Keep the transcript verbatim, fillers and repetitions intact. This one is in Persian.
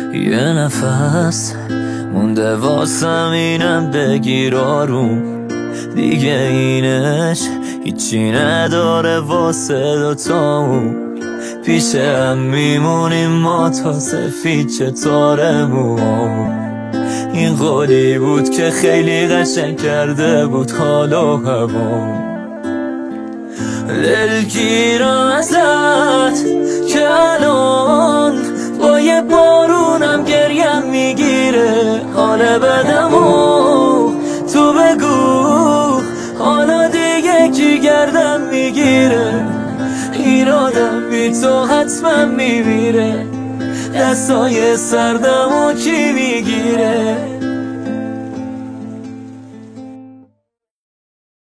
یه نفس مونده واسم، اینم بگیر آروم، دیگه اینش هیچی نداره واسه دوتامون. پیش هم میمونیم ما تا سفید چطورمون. این قولی بود که خیلی قشنگ کرده بود حال و هوام. دلگیرم ازت که الان با یه بارونم گریم میگیره حال بدمو. تو بگو حالا دیگه کی گردم میگیره، این آدم بی تو حتما میمیره، دستای سردمو کی میگیره.